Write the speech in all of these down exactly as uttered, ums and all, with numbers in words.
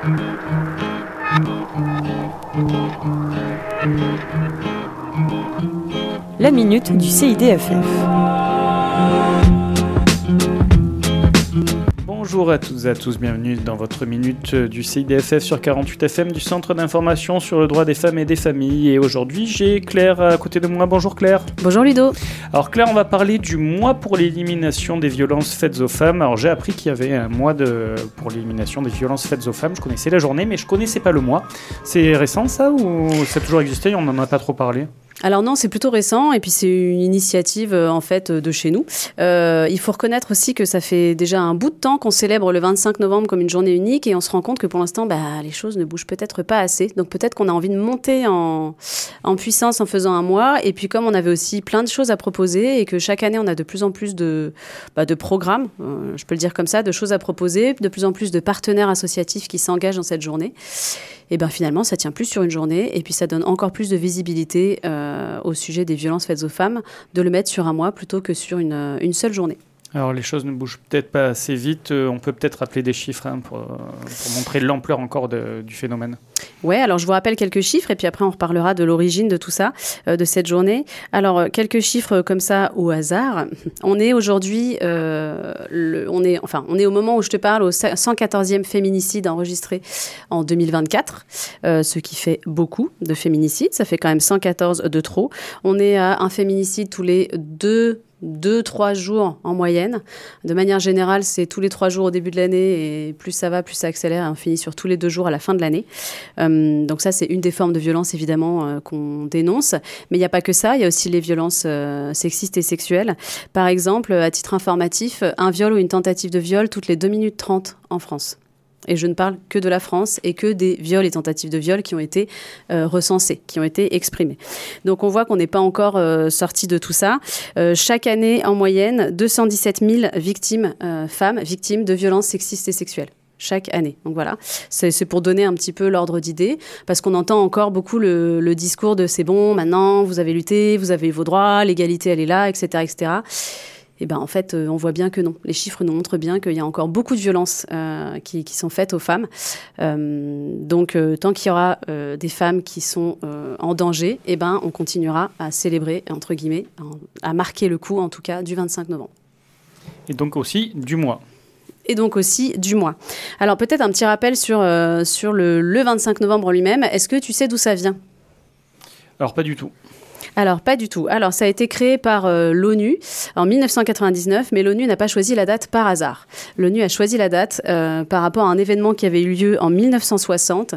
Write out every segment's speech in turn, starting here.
La minute du C I D F F. Bonjour à toutes et à tous, bienvenue dans votre minute du C I D F F sur quarante-huit F M du Centre d'information sur le droit des femmes et des familles. Et aujourd'hui, j'ai Claire à côté de moi. Bonjour Claire. Bonjour Ludo. Alors Claire, on va parler du mois pour l'élimination des violences faites aux femmes. Alors j'ai appris qu'il y avait un mois de... pour l'élimination des violences faites aux femmes. Je connaissais la journée, mais je connaissais pas le mois. C'est récent ça ou ça a toujours existé et on n'en a pas trop parlé ? Alors non, c'est plutôt récent et puis c'est une initiative euh, en fait de chez nous. Euh, il faut reconnaître aussi que ça fait déjà un bout de temps qu'on célèbre le vingt-cinq novembre comme une journée unique et on se rend compte que pour l'instant, bah, les choses ne bougent peut-être pas assez. Donc peut-être qu'on a envie de monter en, en puissance en faisant un mois. Et puis comme on avait aussi plein de choses à proposer et que chaque année on a de plus en plus de, bah, de programmes, euh, je peux le dire comme ça, de choses à proposer, de plus en plus de partenaires associatifs qui s'engagent dans cette journée. Et bien finalement, ça tient plus sur une journée et puis ça donne encore plus de visibilité euh, au sujet des violences faites aux femmes, de le mettre sur un mois plutôt que sur une, une seule journée. Alors les choses ne bougent peut-être pas assez vite, on peut peut-être rappeler des chiffres hein, pour, pour montrer l'ampleur encore de, du phénomène. Ouais, alors je vous rappelle quelques chiffres et puis après on reparlera de l'origine de tout ça, euh, de cette journée. Alors quelques chiffres comme ça au hasard. On est aujourd'hui, euh, le, on est, enfin on est au moment où je te parle au cent quatorzième féminicide enregistré en deux mille vingt-quatre, euh, ce qui fait beaucoup de féminicides. Ça fait quand même cent quatorze de trop. On est à un féminicide tous les deux deux, trois jours en moyenne. De manière générale, c'est tous les trois jours au début de l'année et plus ça va, plus ça accélère. On finit sur tous les deux jours à la fin de l'année. Euh, donc ça, c'est une des formes de violence, évidemment, euh, qu'on dénonce. Mais il n'y a pas que ça. Il y a aussi les violences euh, sexistes et sexuelles. Par exemple, à titre informatif, un viol ou une tentative de viol toutes les deux minutes trente en France. Et je ne parle que de la France et que des viols et tentatives de viol qui ont été euh, recensés, qui ont été exprimés. Donc on voit qu'on n'est pas encore euh, sorti de tout ça. Euh, chaque année, en moyenne, deux cent dix-sept mille victimes, euh, femmes victimes de violences sexistes et sexuelles. Chaque année. Donc voilà, c'est, c'est pour donner un petit peu l'ordre d'idée, parce qu'on entend encore beaucoup le, le discours de c'est bon, maintenant vous avez lutté, vous avez vos droits, l'égalité elle est là, et cetera, et cetera. Eh ben, en fait, euh, on voit bien que non. Les chiffres nous montrent bien qu'il y a encore beaucoup de violences euh, qui, qui sont faites aux femmes. Euh, donc, euh, tant qu'il y aura euh, des femmes qui sont euh, en danger, eh ben, on continuera à célébrer, entre guillemets, à marquer le coup, en tout cas, du vingt-cinq novembre. Et donc aussi du mois. Et donc aussi du mois. Alors, peut-être un petit rappel sur, euh, sur le, le vingt-cinq novembre lui-même. Est-ce que tu sais d'où ça vient ? Alors, pas du tout. Alors, pas du tout. Alors, ça a été créé par euh, l'ONU en dix-neuf cent quatre-vingt-dix-neuf, mais l'ONU n'a pas choisi la date par hasard. L'ONU a choisi la date euh, par rapport à un événement qui avait eu lieu en mille neuf cent soixante,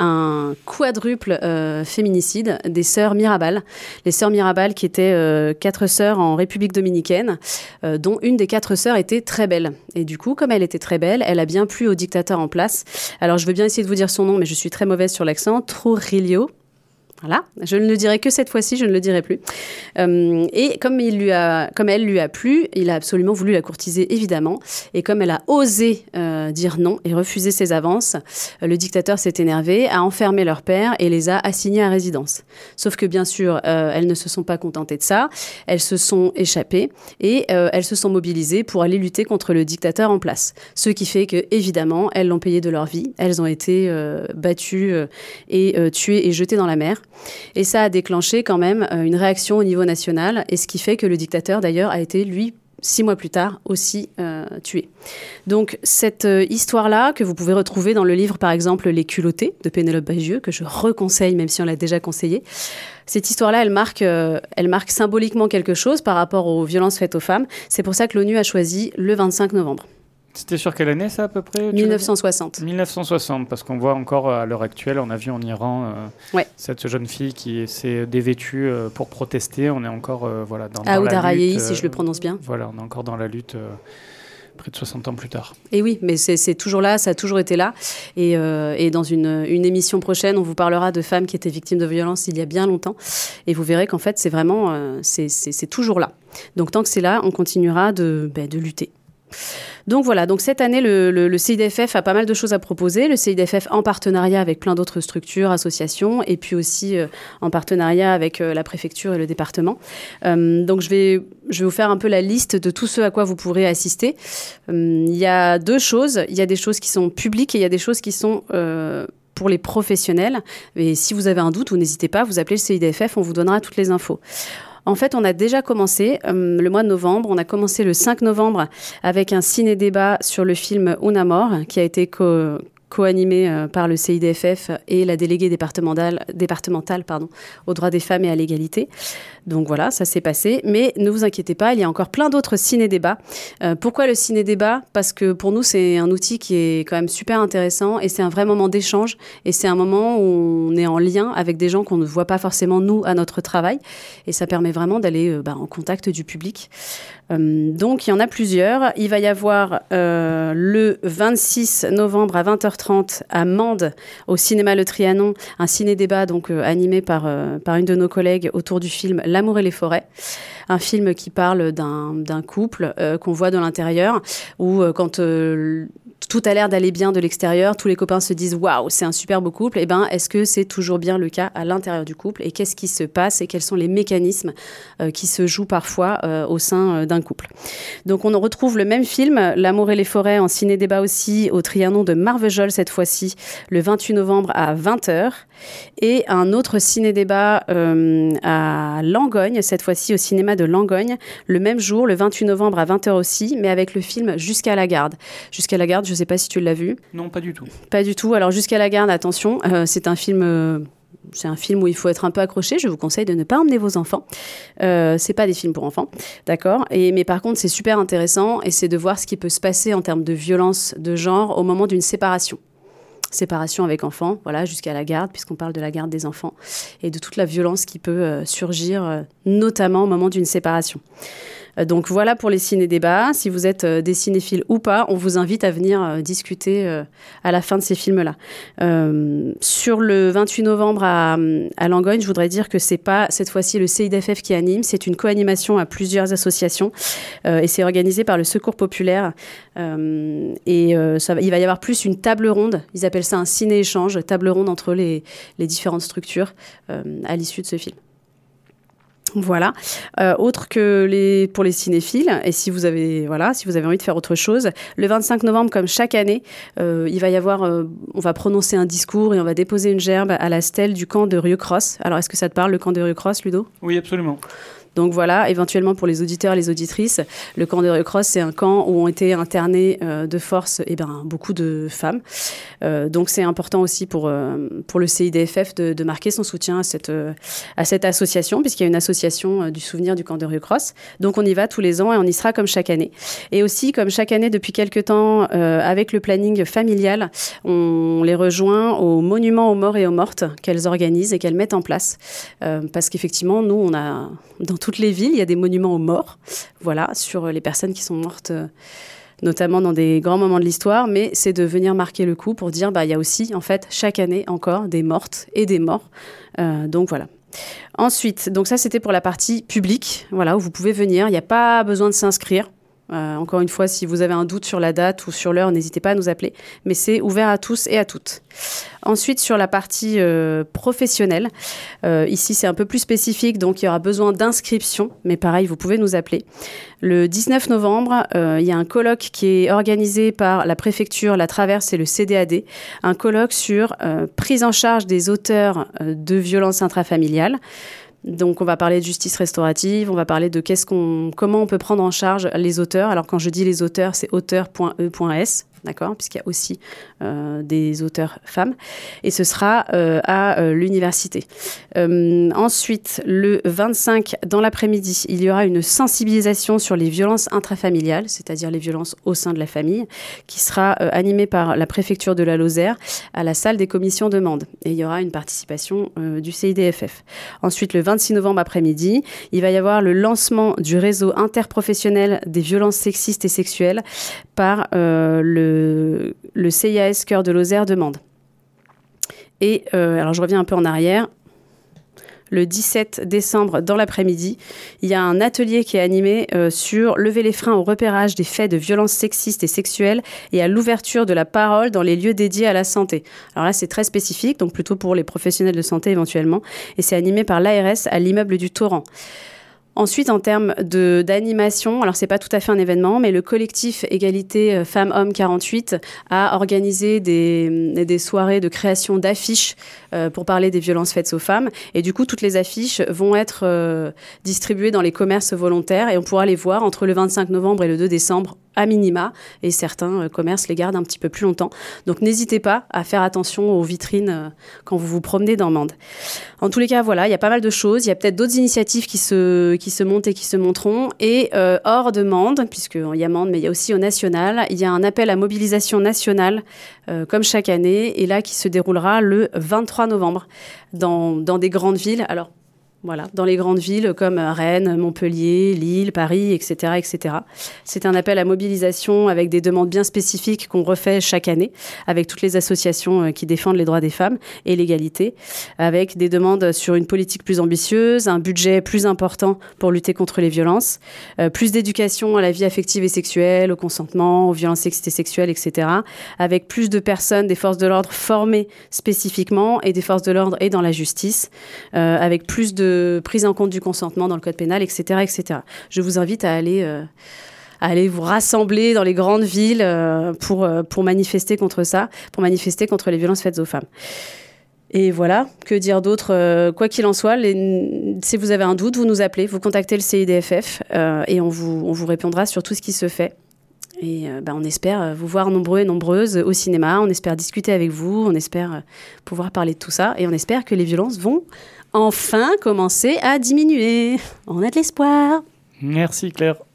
un quadruple euh, féminicide des sœurs Mirabal. Les sœurs Mirabal qui étaient euh, quatre sœurs en République dominicaine, euh, dont une des quatre sœurs était très belle. Et du coup, comme elle était très belle, elle a bien plu au dictateur en place. Alors, je veux bien essayer de vous dire son nom, mais je suis très mauvaise sur l'accent. Trujillo. Voilà, je ne le dirai que cette fois-ci, je ne le dirai plus. Euh, et comme, il lui a, comme elle lui a plu, il a absolument voulu la courtiser, évidemment. Et comme elle a osé euh, dire non et refuser ses avances, euh, le dictateur s'est énervé, a enfermé leur père et les a assignés à résidence. Sauf que, bien sûr, euh, elles ne se sont pas contentées de ça. Elles se sont échappées et euh, elles se sont mobilisées pour aller lutter contre le dictateur en place. Ce qui fait que, évidemment, elles l'ont payé de leur vie. Elles ont été euh, battues euh, et euh, tuées et jetées dans la mer. Et ça a déclenché quand même euh, une réaction au niveau national, et ce qui fait que le dictateur, d'ailleurs, a été, lui, six mois plus tard, aussi euh, tué. Donc, cette euh, histoire-là, que vous pouvez retrouver dans le livre, par exemple, Les culottés, de Pénélope Bagieux, que je reconseille, même si on l'a déjà conseillé, cette histoire-là, elle marque, euh, elle marque symboliquement quelque chose par rapport aux violences faites aux femmes. C'est pour ça que l'ONU a choisi le vingt-cinq novembre. C'était sur quelle année, ça, à peu près ? mille neuf cent soixante. mille neuf cent soixante, parce qu'on voit encore à l'heure actuelle, on a vu en Iran euh, ouais. cette jeune fille qui s'est dévêtue euh, pour protester. On est encore euh, voilà, dans, dans Aouda la Raïei, lutte. Euh, si je le prononce bien. Voilà, on est encore dans la lutte euh, près de soixante ans plus tard. Et oui, mais c'est, c'est toujours là, ça a toujours été là. Et, euh, et dans une, une émission prochaine, on vous parlera de femmes qui étaient victimes de violences il y a bien longtemps. Et vous verrez qu'en fait, c'est vraiment, euh, c'est, c'est, c'est toujours là. Donc tant que c'est là, on continuera de, bah, de lutter. Donc voilà, donc cette année, le, le, le C I D F F a pas mal de choses à proposer. Le C I D F F en partenariat avec plein d'autres structures, associations, et puis aussi euh, en partenariat avec euh, la préfecture et le département. Euh, donc je vais, je vais vous faire un peu la liste de tout ce à quoi vous pourrez assister. Euh, il y a deux choses. Il y a des choses qui sont publiques et il y a des choses qui sont... Euh, pour les professionnels. Et si vous avez un doute, vous n'hésitez pas, vous appelez le C I D F F, on vous donnera toutes les infos. En fait, on a déjà commencé euh, le mois de novembre. On a commencé le cinq novembre avec un ciné-débat sur le film Una Mort, qui a été co- co-animé euh, par le C I D F F et la déléguée départementale, départementale pardon, aux droits des femmes et à l'égalité. Donc voilà, ça s'est passé. Mais ne vous inquiétez pas, il y a encore plein d'autres ciné-débats. Euh, pourquoi le ciné-débat ? Parce que pour nous, c'est un outil qui est quand même super intéressant et c'est un vrai moment d'échange. Et c'est un moment où on est en lien avec des gens qu'on ne voit pas forcément, nous, à notre travail. Et ça permet vraiment d'aller euh, bah, en contact du public. Euh, donc, il y en a plusieurs. Il va y avoir euh, le vingt-six novembre à vingt heures trente à Mende, au cinéma Le Trianon, un ciné-débat donc, euh, animé par, euh, par une de nos collègues autour du film L'amour et les forêts. Un film qui parle d'un, d'un couple euh, qu'on voit de l'intérieur, où euh, quand euh, tout a l'air d'aller bien de l'extérieur, tous les copains se disent « Waouh, c'est un super beau couple », et ben est-ce que c'est toujours bien le cas à l'intérieur du couple ? Et qu'est-ce qui se passe et quels sont les mécanismes euh, qui se jouent parfois euh, au sein euh, d'un couple ? Donc on retrouve le même film, L'amour et les forêts, en ciné-débat aussi, au Trianon de Marvejols cette fois-ci, le vingt-huit novembre à vingt heures. Et un autre ciné-débat euh, à Langogne, cette fois-ci au cinéma de Langogne, le même jour, le vingt-huit novembre à vingt heures aussi, mais avec le film Jusqu'à la garde. Jusqu'à la garde, je ne sais pas si tu l'as vu. Non, pas du tout. Pas du tout. Alors Jusqu'à la garde, attention, euh, c'est un film... Euh, C'est un film où il faut être un peu accroché. Je vous conseille de ne pas emmener vos enfants. Euh, c'est pas des films pour enfants, d'accord ? Et, mais par contre, c'est super intéressant et c'est de voir ce qui peut se passer en termes de violence de genre au moment d'une séparation. Séparation avec enfants, voilà, jusqu'à la garde, puisqu'on parle de la garde des enfants et de toute la violence qui peut euh, surgir, euh, notamment au moment d'une séparation. Donc voilà pour les ciné-débats. Si vous êtes des cinéphiles ou pas, on vous invite à venir discuter à la fin de ces films-là. Euh, sur le vingt-huit novembre à, à Langogne, je voudrais dire que c'est pas cette fois-ci le C I D F F qui anime, c'est une co-animation à plusieurs associations euh, et c'est organisé par le Secours populaire. Euh, et euh, ça, il va y avoir plus une table ronde, ils appellent ça un ciné-échange, table ronde entre les, les différentes structures euh, à l'issue de ce film. Voilà. Euh, autre que les, pour les cinéphiles, et si vous avez, voilà, si vous avez envie de faire autre chose, le vingt-cinq novembre, comme chaque année, euh, il va y avoir, euh, on va prononcer un discours et on va déposer une gerbe à la stèle du camp de Rieucros. Alors, est-ce que ça te parle, le camp de Rieucros, Ludo ? Oui, absolument. Donc voilà, éventuellement pour les auditeurs et les auditrices, le camp de Rieucros, c'est un camp où ont été internées euh, de force eh ben, beaucoup de femmes. Euh, donc c'est important aussi pour, euh, pour le C I D F F de, de marquer son soutien à cette, euh, à cette association, puisqu'il y a une association euh, du souvenir du camp de Rieucros. Donc on y va tous les ans et on y sera comme chaque année. Et aussi, comme chaque année depuis quelques temps, euh, avec le planning familial, on les rejoint au monument aux morts et aux mortes qu'elles organisent et qu'elles mettent en place. Euh, parce qu'effectivement, nous, on a... Dans toutes les villes, il y a des monuments aux morts, voilà, sur les personnes qui sont mortes, euh, notamment dans des grands moments de l'histoire. Mais c'est de venir marquer le coup pour dire, bah, il y a aussi, en fait, chaque année encore des mortes et des morts. Euh, donc voilà. Ensuite, donc ça, c'était pour la partie publique, voilà, où vous pouvez venir. Il n'y a pas besoin de s'inscrire. Euh, encore une fois, si vous avez un doute sur la date ou sur l'heure, n'hésitez pas à nous appeler. Mais c'est ouvert à tous et à toutes. Ensuite, sur la partie euh, professionnelle, euh, ici c'est un peu plus spécifique, donc il y aura besoin d'inscription. Mais pareil, vous pouvez nous appeler. Le dix-neuf novembre, euh, il y a un colloque qui est organisé par la préfecture, la Traverse et le C D A D. Un colloque sur euh, prise en charge des auteurs euh, de violences intrafamiliales. Donc, on va parler de justice restaurative, on va parler de qu'est-ce qu'on, comment on peut prendre en charge les auteurs. Alors, quand je dis les auteurs, c'est auteur point e point s, d'accord, puisqu'il y a aussi euh, des auteurs femmes. Et ce sera euh, à euh, l'université. Euh, ensuite, le vingt-cinq, dans l'après-midi, il y aura une sensibilisation sur les violences intrafamiliales, c'est-à-dire les violences au sein de la famille, qui sera euh, animée par la préfecture de la Lozère à la salle des commissions de Mende. Et il y aura une participation euh, du C I D F F. Ensuite, le vingt-six novembre après-midi, il va y avoir le lancement du réseau interprofessionnel des violences sexistes et sexuelles par euh, le, le C I A S Cœur de Lozère de Mende. Et euh, alors je reviens un peu en arrière. le dix-sept décembre dans l'après-midi. Il y a un atelier qui est animé euh, sur lever les freins au repérage des faits de violences sexistes et sexuelles et à l'ouverture de la parole dans les lieux dédiés à la santé. Alors là, c'est très spécifique, donc plutôt pour les professionnels de santé éventuellement, et c'est animé par l'A R S à l'immeuble du Torrent. Ensuite, en termes de, d'animation, alors c'est pas tout à fait un événement, mais le collectif Égalité Femmes-Hommes quarante-huit a organisé des, des soirées de création d'affiches euh, pour parler des violences faites aux femmes. Et du coup, toutes les affiches vont être euh, distribuées dans les commerces volontaires et on pourra les voir entre le vingt-cinq novembre et le deux décembre à minima, et certains euh, commerces les gardent un petit peu plus longtemps. Donc n'hésitez pas à faire attention aux vitrines euh, quand vous vous promenez dans Mende. En tous les cas, voilà, il y a pas mal de choses. Il y a peut-être d'autres initiatives qui se, qui se montent et qui se monteront. Et euh, hors de Mende, puisqu'il y a Mende, mais il y a aussi au national, il y a un appel à mobilisation nationale, euh, comme chaque année, et là qui se déroulera le vingt-trois novembre dans, dans des grandes villes. Alors, Voilà, dans les grandes villes comme Rennes, Montpellier, Lille, Paris, et cetera, et cetera. C'est un appel à mobilisation avec des demandes bien spécifiques qu'on refait chaque année avec toutes les associations qui défendent les droits des femmes et l'égalité, avec des demandes sur une politique plus ambitieuse, un budget plus important pour lutter contre les violences, euh, plus d'éducation à la vie affective et sexuelle, au consentement, aux violences sexistes et sexuelles, et cetera, avec plus de personnes des forces de l'ordre formées spécifiquement et des forces de l'ordre et dans la justice, euh, avec plus de prise en compte du consentement dans le code pénal, et cetera, et cetera. Je vous invite à aller, euh, à aller vous rassembler dans les grandes villes euh, pour, euh, pour manifester contre ça, pour manifester contre les violences faites aux femmes. Et voilà, que dire d'autre euh, quoi qu'il en soit, les, si vous avez un doute, vous nous appelez, vous contactez le C I D F F euh, et on vous, on vous répondra sur tout ce qui se fait. Et euh, bah, on espère vous voir nombreux et nombreuses au cinéma, on espère discuter avec vous, on espère euh, pouvoir parler de tout ça et on espère que les violences vont enfin commencer à diminuer. On a de l'espoir. Merci Claire.